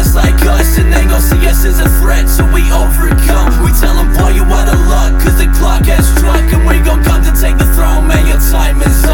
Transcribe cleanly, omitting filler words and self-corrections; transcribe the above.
ones like us, and they gon' see us as a threat, so we overcome. We tell them, boy, you out of luck, cause the clock has struck, and we gon' come to take the throne, man, your time is up.